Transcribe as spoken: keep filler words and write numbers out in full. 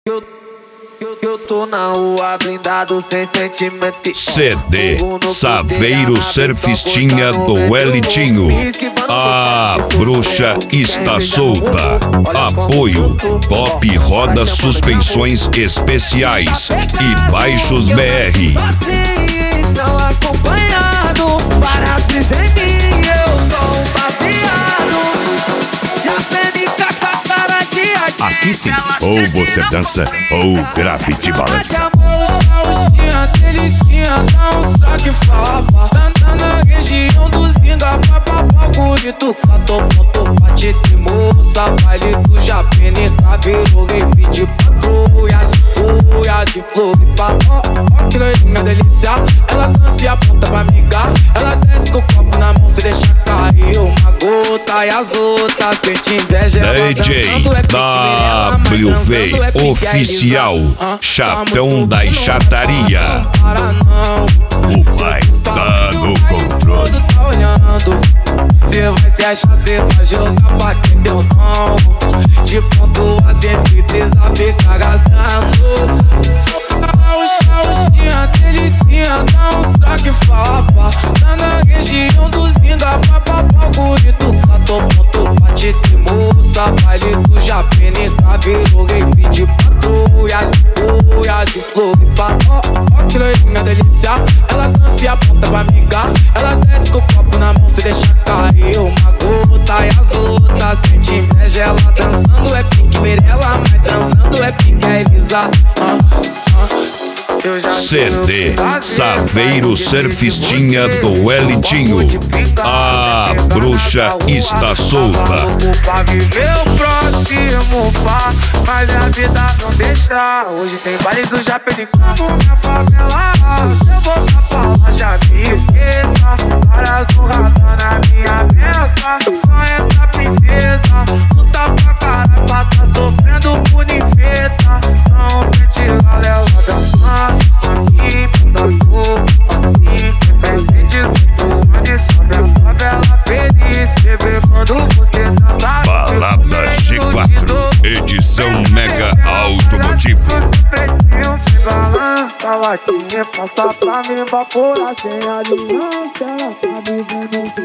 Eu, eu, eu tô na rua blindado sem sentimento. C D Saveiro Surfistinha do Elitinho. A bruxa está solta. Apoio Top Roda Suspensões Especiais e Baixos B R. Não acompanhado, paraste sem mim, eu tô um baseado. Já pedi com a cara de aqui. Aqui sim, ou você dança ou Gravity Balança. Delicinha, dá uns traque fapa. Tá na região dos ginga, papapá, curito, cato, ponto, bate de moça. Baile do Japenica, virou rave de patrulhas, fúrias de Floripa. Ó, ó que loirinha delícia, ela dança e aponta pra amigar. Ela desce com o copo na mão, se deixa cair uma gota. E as outras sente inveja, D J W V Oficial, Chatão da Chataria. O pai tá no controle. Tá olhando, cê vai se achar, cê vai jogar pra quem deu não. De ponto a cem precisa ficar gastando. Auxinha, delicinha, dá uns traque fapa. Tá na região dos ginga, papapá, curito, cato, ponto, bate de moça. Baile do Japenica, virou rave de patrulhas, fúrias de Floripa. Ó, ó que loirinha delícia, ela dança e aponta pra amigar. Ela desce com o copo na mão, se deixa cair uma gota. E as outras sente inveja, ela dançando é pique Mirella, mas dançando é pique a Elisa. Ah, ah. C D Saveiro Surfistinha do Elitinho. A bruxa está solta. Pra viver o próximo pá, mas a vida não deixa. Hoje tem baile do Japenica, como minha favela. Eu vou pra Paula, já me esqueça. Várias no radar na minha meca. Sonha da princesa, luta pra cara, pra tá sofrendo por ninfeta. São pente, galera dançando aqui, dando assim. Tem dezoito anos, sobe a favela feliz. Você vê quando você dança. Balada G quatro, edição Mega Automotivo. Tava aqui, passa pra mim, vapor, sem aliança. Ela tá vivendo